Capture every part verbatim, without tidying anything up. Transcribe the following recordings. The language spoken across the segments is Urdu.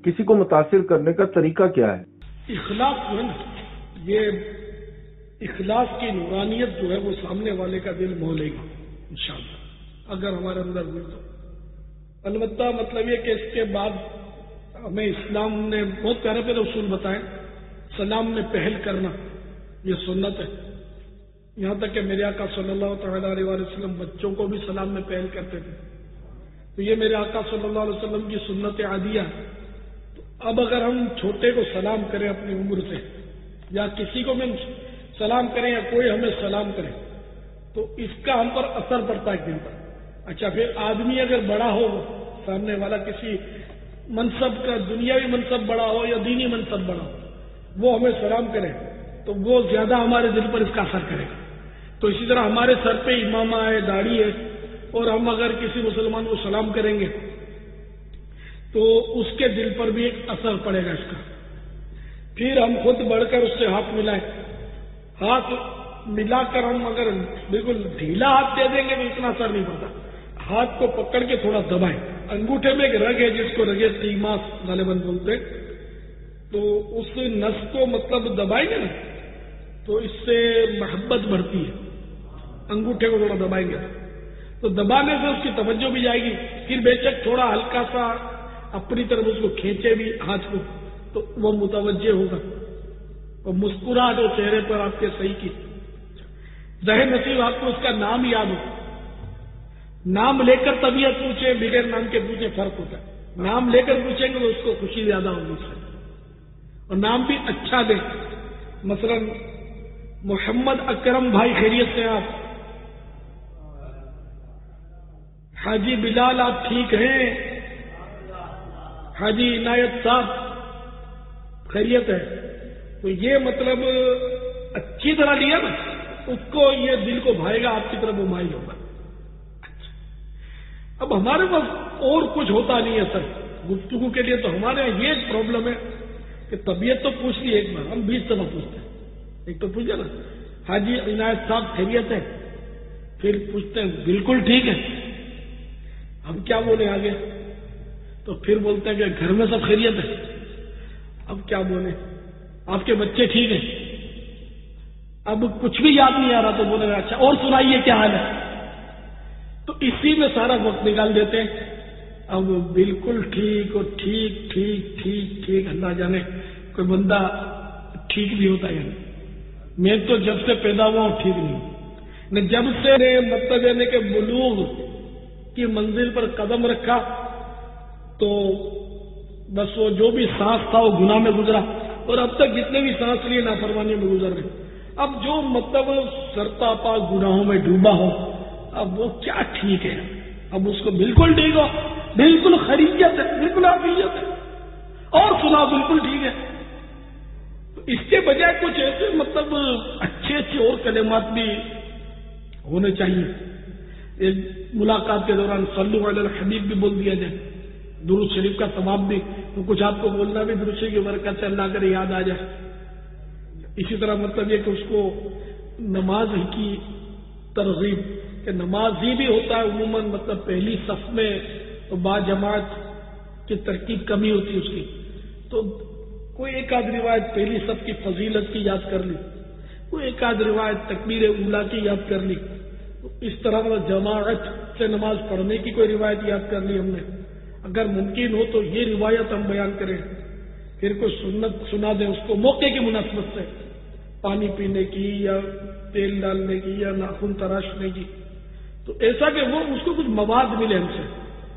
کسی کو متاثر کرنے کا طریقہ کیا ہے؟ اخلاص جو ہے نا، یہ اخلاص کی نورانیت جو ہے وہ سامنے والے کا دل مولے گی انشاءاللہ اگر ہمارے اندر ہوئی تو۔ البتہ مطلب یہ کہ اس کے بعد ہمیں اسلام نے بہت پیارے پیارے اصول بتائے۔ سلام میں پہل کرنا یہ سنت ہے، یہاں تک کہ میرے آقا صلی اللہ تعالیٰ علیہ وسلم بچوں کو بھی سلام میں پہل کرتے تھے، تو یہ میرے آقا صلی اللہ علیہ وسلم کی سنت عادیہ ہے۔ تو اب اگر ہم چھوٹے کو سلام کریں اپنی عمر سے، یا کسی کو بھی سلام کریں یا کوئی ہمیں سلام کرے، تو اس کا ہم پر اثر پڑتا ہے ایک دن پر۔ اچھا، پھر آدمی اگر بڑا ہو، سامنے والا کسی منصب کا، دنیاوی منصب بڑا ہو یا دینی منصب بڑا ہو، وہ ہمیں سلام کرے تو وہ زیادہ ہمارے دل پر اس کا اثر کرے گا۔ تو اسی طرح ہمارے سر پہ امامہ ہے، داڑھی ہے، اور ہم اگر کسی مسلمان کو سلام کریں گے تو اس کے دل پر بھی ایک اثر پڑے گا اس کا۔ پھر ہم خود بڑھ کر اس سے ہاتھ ملائیں، ہاتھ ملا کر ہم اگر بالکل ڈھیلا ہاتھ دے دیں گے تو اتنا اثر نہیں پڑتا، ہاتھ کو پکڑ کے تھوڑا دبائیں۔ انگوٹھے میں ایک رگ ہے جس کو رگے تیماس غالباً بولتے ہیں، تو اس نس کو مطلب دبائیں گے نا تو اس سے محبت بڑھتی ہے۔ انگوٹھے کو تھوڑا دبائیں گے تو دبانے سے اس کی توجہ بھی جائے گی، پھر بے شک تھوڑا ہلکا سا اپنی طرف اس کو کھینچے بھی ہاتھ کو تو وہ متوجہ ہوگا، اور مسکراہٹ ہو چہرے پر آپ کے صحیح کی۔ ذہن نصیب آپ کو اس کا نام یاد ہو، نام لے کر طبیعت پوچھیں، بغیر نام کے پوچھیں فرق ہوتا ہے۔ نام لے کر پوچھیں گے تو اس کو خوشی زیادہ ہوگی اس سے، اور نام بھی اچھا دیں۔ مثلا محمد اکرم بھائی خیریت سے آپ؟ حاجی بلال آپ ٹھیک ہیں؟ حاجی عنایت صاحب خیریت ہے؟ تو یہ مطلب اچھی طرح لیا نا، اس کو یہ دل کو بھائے گا، آپ کی طرف وہ مائل ہوگا۔ اب ہمارے پاس اور کچھ ہوتا نہیں ہے سر گفتگو کے لیے، تو ہمارے یہاں یہ ایک پرابلم ہے کہ طبیعت تو پوچھ لی ایک بار، ہم بیس دفعہ پوچھتے ہیں۔ ایک تو پوچھے نا حاجی عنایت صاحب خیریت ہے، پھر پوچھتے ہیں بالکل ٹھیک ہے، ہم کیا بولیں آگے؟ تو پھر بولتے ہیں کہ گھر میں سب خیریت ہے، اب کیا بولیں؟ آپ کے بچے ٹھیک ہیں؟ اب کچھ بھی یاد نہیں آ رہا تو بولے اچھا اور سنائیے کیا حال ہے؟ تو اسی میں سارا وقت نکال دیتے ہیں۔ اب بالکل ٹھیک اور ٹھیک ٹھیک ٹھیک ٹھیک، اللہ جانے کوئی بندہ ٹھیک بھی ہوتا ہے۔ میں تو جب سے پیدا ہوا ہوں ٹھیک نہیں ہوں، جب سے مطلب یعنی کہ بلوغ کی منزل پر قدم رکھا تو بس وہ جو بھی سانس تھا وہ گناہ میں گزرا، اور اب تک جتنے بھی سانس لیے نافرمانیوں میں گزر رہے۔ اب جو مطلب سرتا پا گناہوں میں ڈوبا ہو، اب وہ کیا ٹھیک ہے؟ اب اس کو بالکل ٹھیک ہو، بالکل خیریت ہے، بالکل عافیت ہے، اور سنا بالکل ٹھیک ہے۔ تو اس کے بجائے کچھ ایسے مطلب اچھے اچھے اور کلمات بھی ہونے چاہیے۔ ملاقات کے دوران صلو علی الحبیب بھی بول دیا جائے، درود شریف کا ثواب بھی، تو کچھ آپ کو بولنا بھی درود شریف کی برکت سے اللہ کرے یاد آ جائے۔ اسی طرح مطلب یہ کہ اس کو نماز کی ترغیب، کہ نماز ہی بھی ہوتا ہے عموماً مطلب پہلی صف میں تو با جماعت کی ترکیب کمی ہوتی ہے اس کی، تو کوئی ایک آدھ روایت پہلی صف کی فضیلت کی یاد کر لی، کوئی ایک آدھ روایت تکبیر اولا کی یاد کر لی، تو اس طرح جماعت سے نماز پڑھنے کی کوئی روایت یاد کر لی ہم نے۔ اگر ممکن ہو تو یہ روایت ہم بیان کریں، پھر کوئی سنت سنا دیں اس کو موقع کی مناسبت سے، پانی پینے کی یا تیل ڈالنے کی یا ناخن تراشنے کی، تو ایسا کہ وہ اس کو کچھ مواد ملے ہم سے۔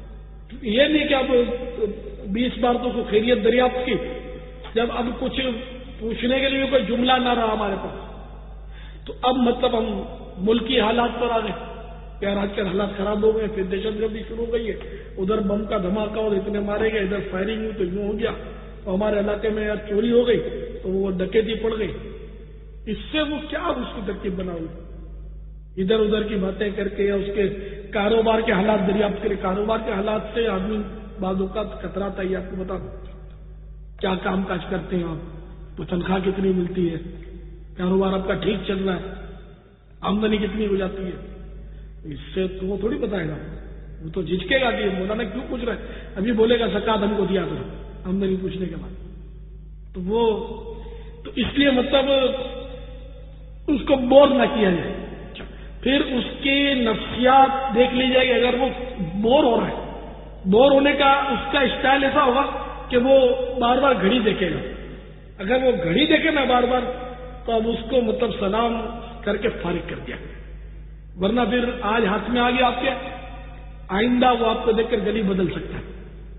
یہ نہیں کہ اب بیس بار تو کو خیریت دریافت کی، جب اب کچھ پوچھنے کے لیے کوئی جملہ نہ رہا ہمارے پاس، تو اب مطلب ہم ملکی حالات پر آ گئے کہ آج کل حالات خراب ہو گئے، پھر دہشت گردی شروع ہو گئی ہے، ادھر بم کا دھماکہ اور اتنے مارے گئے، ادھر فائرنگ ہوئی تو یوں ہو گیا، تو ہمارے علاقے میں یار چوری ہو گئی تو وہ ڈکیتی پڑ گئی۔ اس سے وہ کیا اس کی ترکیب بنا ہوئی، ادھر ادھر کی باتیں کر کے یا اس کے کاروبار کے حالات دریافت کرے۔ کاروبار کے حالات سے آدمی بعض اوقات کتراتا ہے۔ آپ کو بتا دوں کیا کام کاج کرتے ہیں آپ، تو تنخواہ کتنی ملتی ہے، کاروبار آپ کا ٹھیک چل رہا ہے، آمدنی کتنی ہو جاتی ہے، اس سے تو وہ تھوڑی بتائے گا، وہ تو جھجکے گا کہ مولانا کیوں پوچھ رہا ہے، ابھی بولے گا زکات ہم کو دیا کرو، آمدنی پوچھنے کے بعد. تو وہ تو اس لیے مطلب اس کو بور نہ کیا جائے. پھر اس کی نفسیات دیکھ لی جائے گی. اگر وہ بور ہو رہا ہے, بور ہونے کا اس کا اسٹائل ایسا ہوگا کہ وہ بار بار گھڑی دیکھے گا. اگر وہ گھڑی دیکھے نا بار بار, تو اب اس کو مطلب سلام کر کے فارغ کر دیا. ورنہ پھر آج ہاتھ میں آ گیا آپ کے, آئندہ وہ آپ کو دیکھ کر گلی بدل سکتا ہے.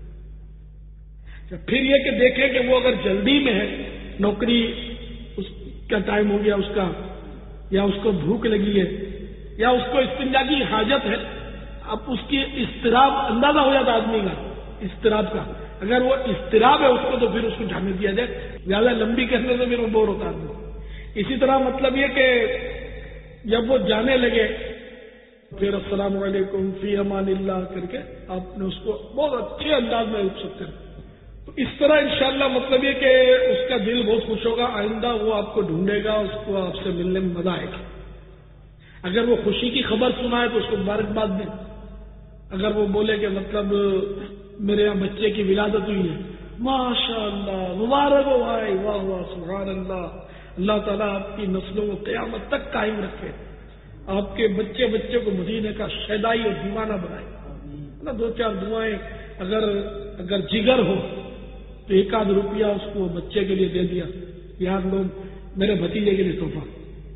پھر یہ کہ دیکھیں کہ وہ اگر جلدی میں ہے, نوکری اس کا ٹائم ہو گیا اس کا, یا اس کو بھوک لگی ہے, یا اس کو استنجا کی حاجت ہے. اب اس کی اضطراب اندازہ ہو جاتا آدمی کا اضطراب کا. اگر وہ اضطراب ہے اس کو تو پھر اس کو جانے دیا جائے. زیادہ لمبی کرنے سے پھر وہ بور ہوتا آدمی. اسی طرح مطلب یہ کہ جب وہ جانے لگے پھر السلام علیکم فی امان اللہ کر کے آپ نے اس کو بہت اچھے انداز میں روک سکتے ہیں. تو اس طرح انشاءاللہ مطلب یہ کہ اس کا دل بہت خوش ہوگا. آئندہ وہ آپ کو ڈھونڈے گا, اس کو آپ سے ملنے میں مزہ آئے گا. اگر وہ خوشی کی خبر سنائے تو اس کو مبارکباد دیں. اگر وہ بولے کہ مطلب میرے یہاں بچے کی ولادت ہوئی ہے, ماشاء اللہ مبارک ہو بھائی, واہ واہ سبحان اللہ, اللہ تعالیٰ آپ کی نسلوں کو قیامت تک قائم رکھے, آپ کے بچے بچے کو مدینے کا شیدائی اور دیوانہ بنائے. نا دو چار دعائیں اگر اگر جگر ہو تو ایک آدھ روپیہ اس کو بچے کے لیے دے دیا, یار لوگ میرے بھتیجے کے لیے تحفہ,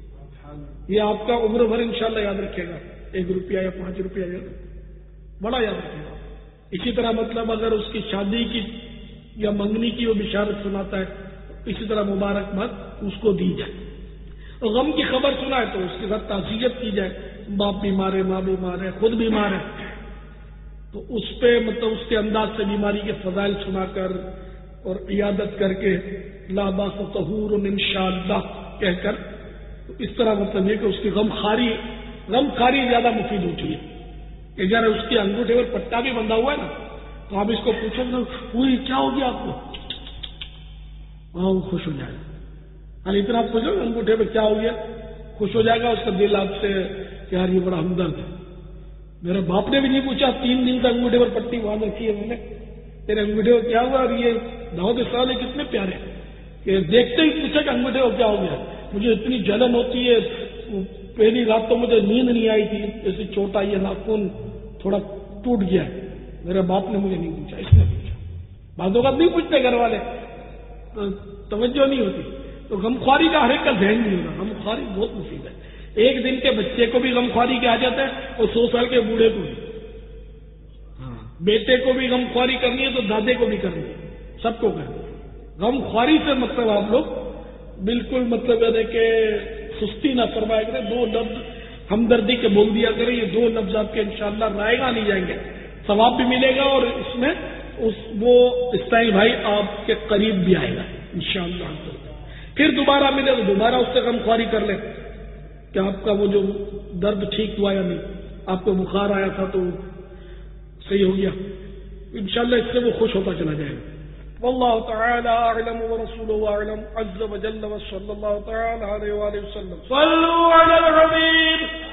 یہ آپ کا عمر بھر انشاءاللہ یاد رکھے گا. ایک روپیہ یا پانچ روپیہ بڑا یاد رکھے گا. اسی طرح مطلب اگر اس کی شادی کی یا منگنی کی وہ بشارت سناتا ہے, اسی طرح مبارکباد اس کو دی جائے. اور غم کی خبر سنا ہے تو اس کے ساتھ تعزیت کی جائے. باپ بیمار ہے, ماں بیمار ہے, خود بیمار ہے, تو اس پہ مطلب اس کے انداز سے بیماری کے فضائل سنا کر اور عیادت کر کے لا باس طہور انشاءاللہ کہہ کر, تو اس طرح مطلب یہ کہ اس کی غم خاری غم خاری زیادہ مفید ہوتی ہے. کہ اگر اس کے انگوٹھے پر پٹا بھی بندھا ہوا ہے نا, تو آپ اس کو پوچھیں گے وہی کیا ہو گیا آپ کو, وہاں وہ خوش ہو جائے گا. خالی اتنا آپ پوچھو انگوٹھے پہ کیا ہو گیا, خوش ہو جائے گا. اس کا دل آپ سے کہ یار یہ بڑا ہمدرد ہے. میرے باپ نے بھی نہیں پوچھا, تین دن تک انگوٹھے پر پٹی باندھ رکھی ہے میں نے, تیرے انگوٹھے کو کیا ہوا. اور یہ داؤد اسلام کتنے پیارے کہ دیکھتے ہی پوچھا کہ انگوٹھے کو کیا ہو گیا. مجھے اتنی جلن ہوتی ہے, پہلی رات تو مجھے نیند نہیں آئی تھی, ایسی چوٹ آئی ہے, ناخن تھوڑا ٹوٹ گیا ہے. میرے باپ نے مجھے نہیں پوچھا, اس نے پوچھا. بعض اوقات نہیں پوچھتے گھر والے, تو توجہ نہیں ہوتی. تو غمخواری کا ہر ایک کا ذہن نہیں ہوگا. غمخواری بہت مفید ہے. ایک دن کے بچے کو بھی غمخواری کی عادت ہے, اور سو سال کے بوڑھے کو بھی. ہاں, بیٹے کو بھی غمخواری کرنی ہے تو دادے کو بھی کرنی ہے, سب کو کرنی ہے. غمخواری سے مطلب آپ لوگ بالکل مطلب ہے کہ سستی نہ فرمایا کریں. دو لفظ ہمدردی کے بول دیا کریں. یہ دو لفظ آپ کے انشاءاللہ رائے گا نہیں جائیں گے, ثواب بھی ملے گا, اور اس میں اس وہ اسماعیل بھائی آپ کے قریب بھی آئے گا انشاءاللہ. پھر دوبارہ ملے تو دوبارہ اس سے غمخواری کر لیں کہ آپ کا وہ جو درد ٹھیک ہوا یا نہیں, آپ کو بخار آیا تھا تو صحیح ہو گیا. انشاءاللہ اس سے وہ خوش ہوتا چلا جائے گا. واللہ تعالی اعلم ورسولہ اعلم عز وجل وصلی اللہ تعالی علیہ وآلہ وسلم. صلوا علی الحبیب.